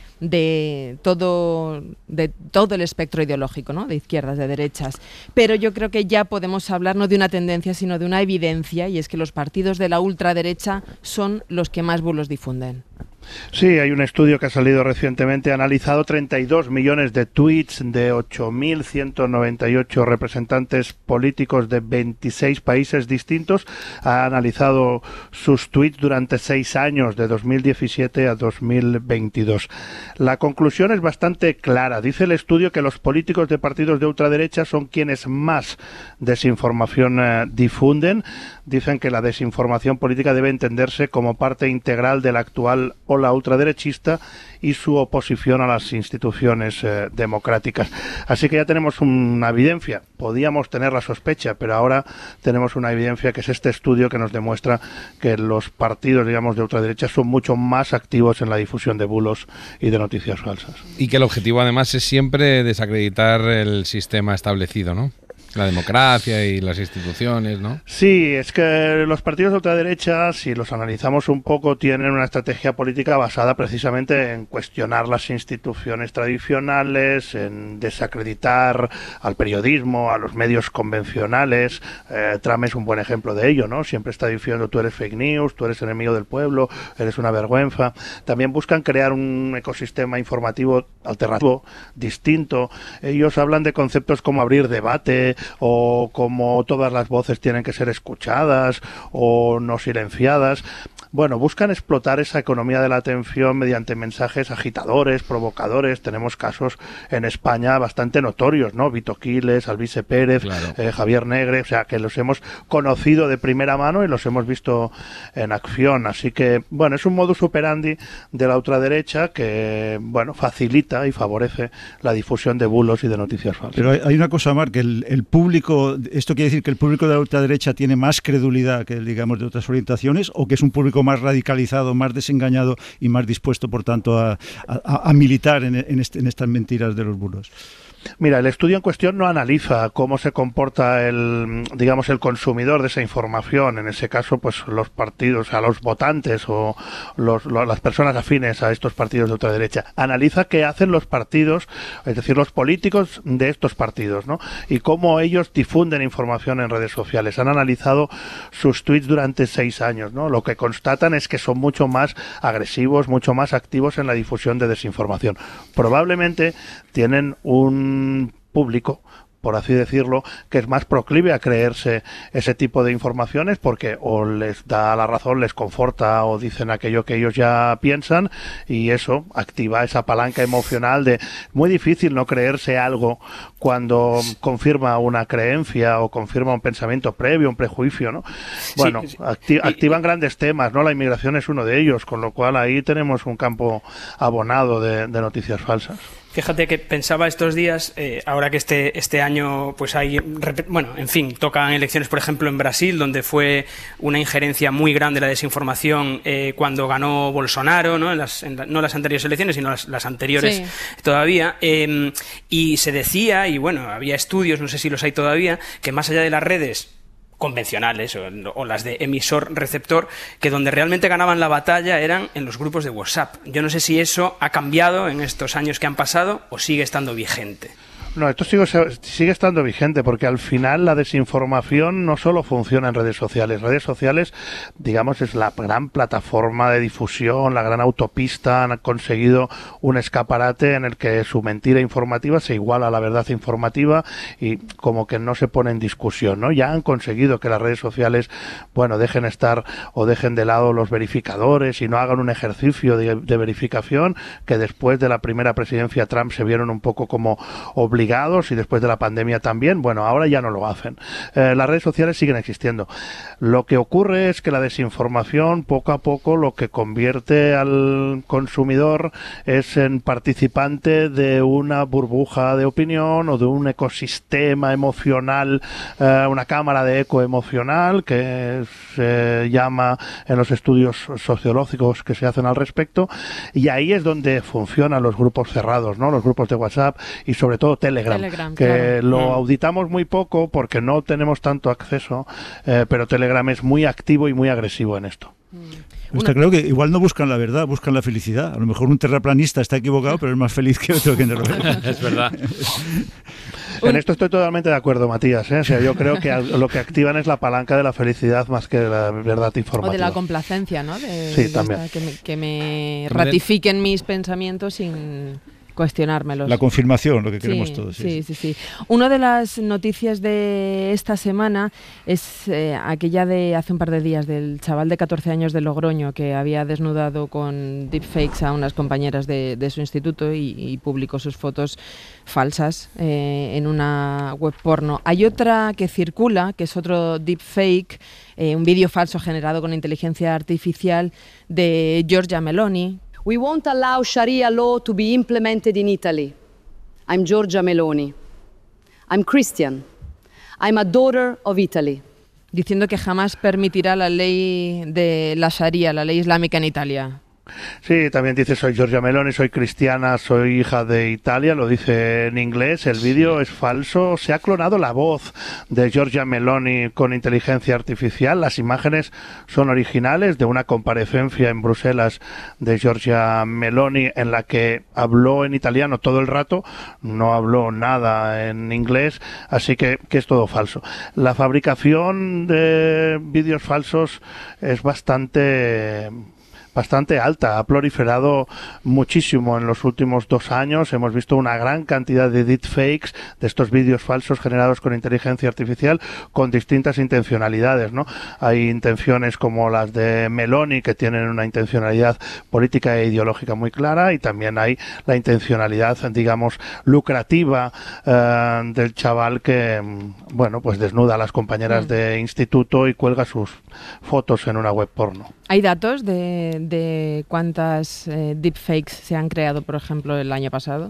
de todo, de todo el espectro ideológico, ¿no? De izquierdas, de derechas. Pero yo creo que ya podemos hablar no de una tendencia, sino de una evidencia, y es que los partidos de la ultraderecha son los que más bulos difunden. Sí, hay un estudio que ha salido recientemente, ha analizado treinta y dos millones de tweets de ocho mil ciento noventa y ocho representantes políticos de veintiséis países distintos. Ha analizado sus tweets durante seis años, de dos mil diecisiete a dos mil veintidós. La conclusión es bastante clara. Dice el estudio que los políticos de partidos de ultraderecha son quienes más desinformación eh, difunden. Dicen que la desinformación política debe entenderse como parte integral de la actual ola ultraderechista y su oposición a las instituciones eh, democráticas. Así que ya tenemos una evidencia. Podíamos tener la sospecha, pero ahora tenemos una evidencia, que es este estudio que nos demuestra que los partidos, digamos, de ultraderecha son mucho más activos en la difusión de bulos y de noticias falsas. Y que el objetivo, además, es siempre desacreditar el sistema establecido, ¿no? La democracia y las instituciones, ¿no? Sí, es que los partidos de ultraderecha, si los analizamos un poco, tienen una estrategia política basada precisamente en cuestionar las instituciones tradicionales, en desacreditar al periodismo, a los medios convencionales. Eh, Trump es un buen ejemplo de ello, ¿no? Siempre está diciendo: tú eres fake news, tú eres enemigo del pueblo, eres una vergüenza. También buscan crear un ecosistema informativo alternativo, distinto. Ellos hablan de conceptos como abrir debate, o como todas las voces tienen que ser escuchadas o no silenciadas. Bueno, buscan explotar esa economía de la atención mediante mensajes agitadores, provocadores. Tenemos casos en España bastante notorios, ¿no? Vito Quiles, Alvise Pérez, claro. eh, Javier Negre, o sea, que los hemos conocido de primera mano y los hemos visto en acción. Así que, bueno, es un modus operandi de la ultraderecha que, bueno, facilita y favorece la difusión de bulos y de noticias falsas. Pero hay, hay una cosa, Marc, que el, el público, ¿esto quiere decir que el público de la ultraderecha tiene más credulidad que, digamos, de otras orientaciones, o que es un público más radicalizado, más desengañado y más dispuesto, por tanto, a, a, a militar en, en, este, en estas mentiras de los bulos? Mira, el estudio en cuestión no analiza cómo se comporta el, digamos, el consumidor de esa información. En ese caso, pues los partidos, o sea, los votantes o los, lo, las personas afines a estos partidos de ultraderecha. Analiza qué hacen los partidos, es decir, los políticos de estos partidos, ¿no? Y cómo ellos difunden información en redes sociales. Han analizado sus tweets durante seis años, ¿no? Lo que constatan es que son mucho más agresivos, mucho más activos en la difusión de desinformación. Probablemente tienen un público, por así decirlo, que es más proclive a creerse ese tipo de informaciones porque o les da la razón, les conforta o dicen aquello que ellos ya piensan, y eso activa esa palanca emocional de muy difícil no creerse algo cuando confirma una creencia o confirma un pensamiento previo, un prejuicio, ¿no? Bueno, sí, sí. Acti- activan grandes temas, ¿no? La inmigración es uno de ellos, con lo cual ahí tenemos un campo abonado de, de noticias falsas. Fíjate que pensaba estos días, eh, ahora que este este año pues hay, bueno, en fin, tocan elecciones, por ejemplo, en Brasil, donde fue una injerencia muy grande la desinformación eh, cuando ganó Bolsonaro, ¿no? En las, en la, no las anteriores elecciones, sino las, las anteriores sí. todavía. Eh, y se decía, y bueno, había estudios, no sé si los hay todavía, que más allá de las redes convencionales o, o las de emisor-receptor, que donde realmente ganaban la batalla eran en los grupos de WhatsApp. Yo no sé si eso ha cambiado en estos años que han pasado o sigue estando vigente. No, esto sigue, sigue estando vigente, porque al final la desinformación no solo funciona en redes sociales. Redes sociales, digamos, es la gran plataforma de difusión, la gran autopista. Han conseguido un escaparate en el que su mentira informativa se iguala a la verdad informativa y como que no se pone en discusión, ¿no? Ya han conseguido que las redes sociales, bueno, dejen estar o dejen de lado los verificadores y no hagan un ejercicio de, de verificación, que después de la primera presidencia Trump se vieron un poco como obligados obligados y después de la pandemia también. Bueno, ahora ya no lo hacen. Eh, las redes sociales siguen existiendo. Lo que ocurre es que la desinformación poco a poco lo que convierte al consumidor es en participante de una burbuja de opinión o de un ecosistema emocional, eh, una cámara de eco emocional que se llama en los estudios sociológicos que se hacen al respecto, y ahí es donde funcionan los grupos cerrados, ¿no? Los grupos de WhatsApp y sobre todo Telegram, Telegram que claro. lo Mm. auditamos muy poco porque no tenemos tanto acceso, eh, pero Telegram es muy activo y muy agresivo en esto. Está claro que igual no buscan la verdad, buscan la felicidad. A lo mejor un terraplanista está equivocado, pero es más feliz que otro que no lo ve. Es verdad. En esto estoy totalmente de acuerdo, Matías, ¿eh? O sea, yo creo que lo que activan es la palanca de la felicidad más que de la verdad informativa. O de la complacencia, ¿no? De, sí, de también. esta, que me, que me ratifiquen mis pensamientos sin cuestionármelos. La confirmación, lo que queremos sí, todos. Sí, sí, sí, sí. Una de las noticias de esta semana es eh, aquella de hace un par de días del chaval de catorce años de Logroño que había desnudado con deepfakes a unas compañeras de, de su instituto y, y publicó sus fotos falsas eh, en una web porno. Hay otra que circula, que es otro deepfake, eh, un vídeo falso generado con inteligencia artificial de Giorgia Meloni. We won't allow Sharia law to be implemented in Italy. I'm Giorgia Meloni. I'm Christian. I'm a daughter of Italy. Diciendo que jamás permitirá la ley de la Sharia, la ley islámica en Italia. Sí, también dice soy Giorgia Meloni, soy cristiana, soy hija de Italia, lo dice en inglés, el vídeo es falso, se ha clonado la voz de Giorgia Meloni con inteligencia artificial, las imágenes son originales de una comparecencia en Bruselas de Giorgia Meloni en la que habló en italiano todo el rato, no habló nada en inglés, así que, que es todo falso. La fabricación de vídeos falsos es bastante... bastante alta, ha proliferado muchísimo en los últimos dos años, hemos visto una gran cantidad de deepfakes, de estos vídeos falsos generados con inteligencia artificial con distintas intencionalidades, ¿no? Hay intenciones como las de Meloni que tienen una intencionalidad política e ideológica muy clara y también hay la intencionalidad, digamos, lucrativa eh, del chaval que, bueno, pues desnuda a las compañeras mm. de instituto y cuelga sus fotos en una web porno. ¿Hay datos de, de cuántas eh, deepfakes se han creado, por ejemplo, el año pasado?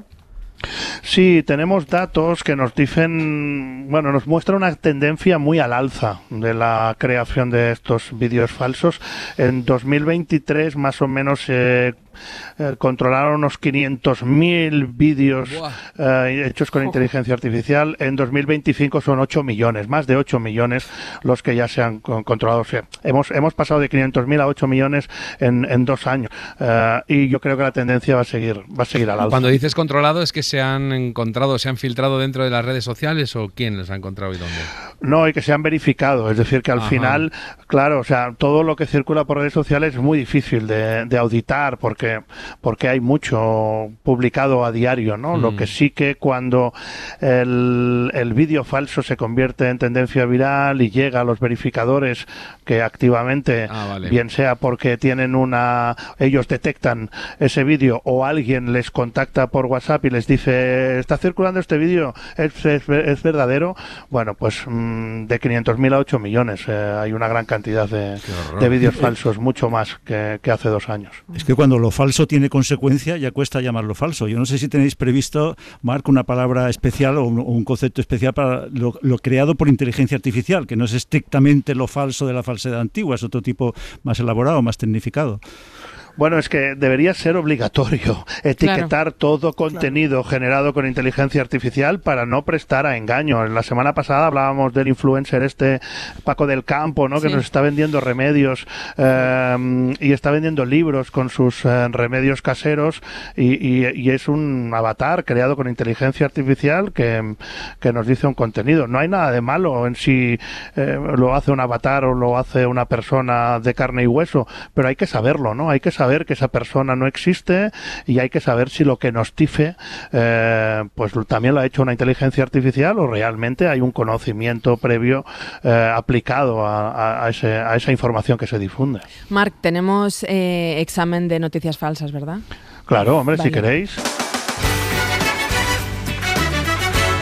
Sí, tenemos datos que nos dicen, bueno, nos muestra una tendencia muy al alza de la creación de estos vídeos falsos. En dos mil veintitrés, más o menos, eh, eh, controlaron unos quinientos mil vídeos eh, hechos con inteligencia artificial. En dos mil veinticinco son ocho millones, más de ocho millones los que ya se han controlado. O sea, hemos, hemos pasado de quinientos mil a ocho millones en, en dos años. Eh, y yo creo que la tendencia va a seguir, va a seguir al alza. Cuando dices controlado, ¿es que se han encontrado, se han filtrado dentro de las redes sociales o quién los ha encontrado y dónde? No, y que se han verificado. Es decir, que al Ajá. final, claro, o sea, todo lo que circula por redes sociales es muy difícil de, de auditar porque porque hay mucho publicado a diario, ¿no? Mm. Lo que sí que cuando el, el vídeo falso se convierte en tendencia viral y llega a los verificadores que activamente, ah, vale. bien sea porque tienen una, ellos detectan ese vídeo o alguien les contacta por WhatsApp y les dice, está circulando este vídeo, ¿es, es, es verdadero? Bueno, pues mmm, de quinientos mil a ocho millones. Eh, hay una gran cantidad de, de vídeos falsos, mucho más que, que hace dos años. Es que cuando lo falso tiene consecuencia, ya cuesta llamarlo falso. Yo no sé si tenéis previsto, Marc, una palabra especial o un, o un concepto especial para lo, lo creado por inteligencia artificial, que no es estrictamente lo falso de la falsedad antigua, es otro tipo más elaborado, más tecnificado. Bueno, es que debería ser obligatorio etiquetar claro. todo contenido claro. generado con inteligencia artificial para no prestar a engaño. La semana pasada hablábamos del influencer este Paco del Campo, ¿no? Sí. Que nos está vendiendo remedios eh, y está vendiendo libros con sus eh, remedios caseros y, y, y es un avatar creado con inteligencia artificial que, que nos dice un contenido. No hay nada de malo en si eh, lo hace un avatar o lo hace una persona de carne y hueso, pero hay que saberlo, ¿no? Hay que saber saber que esa persona no existe y hay que saber si lo que nos dice eh, pues también lo ha hecho una inteligencia artificial o realmente hay un conocimiento previo eh, aplicado a, a, ese, a esa información que se difunde. Marc, tenemos eh, examen de noticias falsas, ¿verdad? Claro, hombre, vale. si queréis.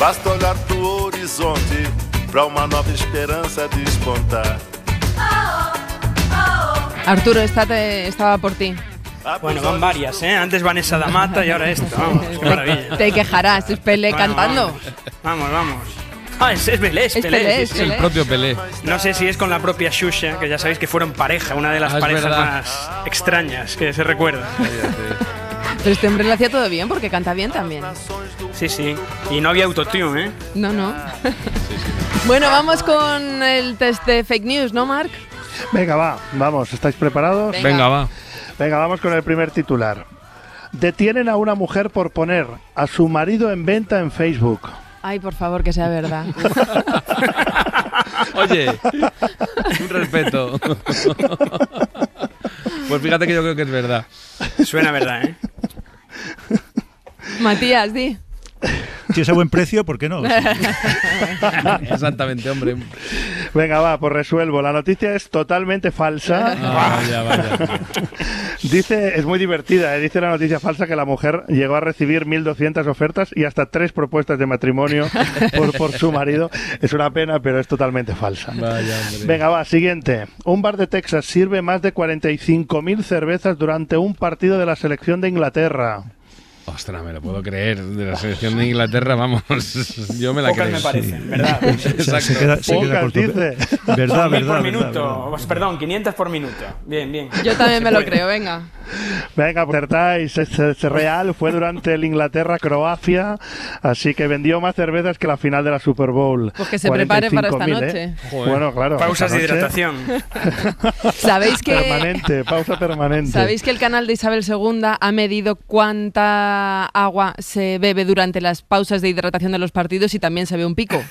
Basta olhar tu horizonte para uma nova esperança despontar. Arturo, esta te, estaba por ti. Bueno, van varias, ¿eh? Antes Vanessa da Mata y ahora esto. Vamos, qué maravilla. Te quejarás, es Pelé Bueno, cantando. Vamos, vamos. vamos. Ah, es, es Pelé, es Es Pelé. Pelé, sí, es sí. Pelé. El propio Pelé. No sé si es con la propia Xuxa, que ya sabéis que fueron pareja, una de las Ah, es parejas verdad. más extrañas que se recuerdan. Pero este hombre lo hacía todo bien porque canta bien también. Sí, sí. Y no había autotune, ¿eh? No, no. Bueno, vamos con el test de fake news, ¿no, Marc? Venga, va, vamos, ¿estáis preparados? Venga. Venga, va. Venga, vamos con el primer titular. Detienen a una mujer por poner a su marido en venta en Facebook. Ay, por favor, que sea verdad. Oye, un respeto. Pues fíjate que yo creo que es verdad. Suena verdad, ¿eh? Matías, di. Si es a buen precio, ¿por qué no? Exactamente, hombre. Venga, va, pues resuelvo. La noticia es totalmente falsa. Ah, vaya, vaya. Dice, es muy divertida, ¿eh? Dice la noticia falsa que la mujer llegó a recibir mil doscientas ofertas y hasta tres propuestas de matrimonio por, por su marido. Es una pena, pero es totalmente falsa. Vaya, hombre. Venga, va, siguiente. Un bar de Texas sirve más de cuarenta y cinco mil cervezas durante un partido de la selección de Inglaterra. Ostras, me lo puedo creer. De la selección de Inglaterra, vamos, yo me la Pocas creo. me parecen, ¿verdad? Exacto. Se queda, se queda Pocas, corto. dice. Verdad, Son mil verdad, por verdad, minuto. verdad. Pues, perdón, quinientas por minuto. Bien, bien. Yo también Se me lo puede. creo, venga. Venga, acertáis, es, es real, fue durante el Inglaterra-Croacia, así que vendió más cervezas que la final de la Super Bowl. Pues que se prepare para esta cuarenta y cinco mil, noche. ¿eh? Joder. Bueno, claro. Pausas esta de noche, hidratación. ¿Sabéis que, Permanente, pausa permanente. ¿Sabéis que el canal de Isabel segunda ha medido cuánta agua se bebe durante las pausas de hidratación de los partidos y también se ve un pico?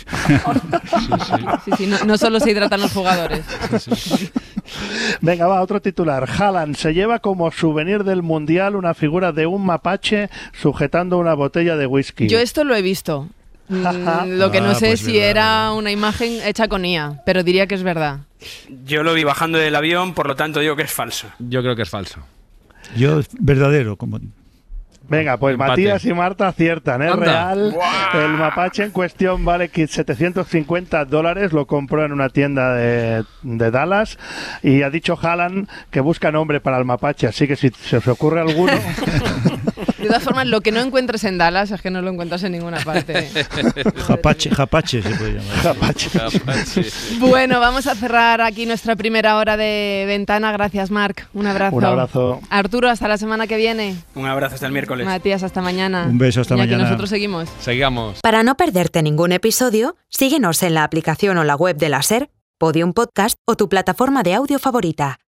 Sí, sí, no, no solo se hidratan los jugadores. Venga, va, otro titular. Haaland se lleva como souvenir del Mundial una figura de un mapache sujetando una botella de whisky. Yo esto lo he visto. Mm, Lo que no Ah, sé pues si verdad, era verdad. una imagen hecha con I A, pero diría que es verdad. Yo lo vi bajando del avión, por lo tanto digo que es falso. Yo creo que es falso. Yo, verdadero, como... Venga, pues Empate. Matías y Marta aciertan, es Anda. real. El mapache en cuestión vale que setecientos cincuenta dólares, lo compró en una tienda de, de Dallas y ha dicho Haaland que busca nombre para el mapache, así que si se os ocurre alguno... De todas formas, lo que no encuentres en Dallas es que no lo encuentras en ninguna parte. Japache, japache se puede llamar. Mapache. Bueno, vamos a cerrar aquí nuestra primera hora de ventana. Gracias, Marc. Un abrazo. Un abrazo. Arturo, hasta la semana que viene. Un abrazo hasta el miércoles. Matías, hasta mañana. Un beso, hasta Y aquí mañana. nosotros seguimos. Seguimos. Para no perderte ningún episodio, síguenos en la aplicación o la web de la SER, Podium Podcast o tu plataforma de audio favorita.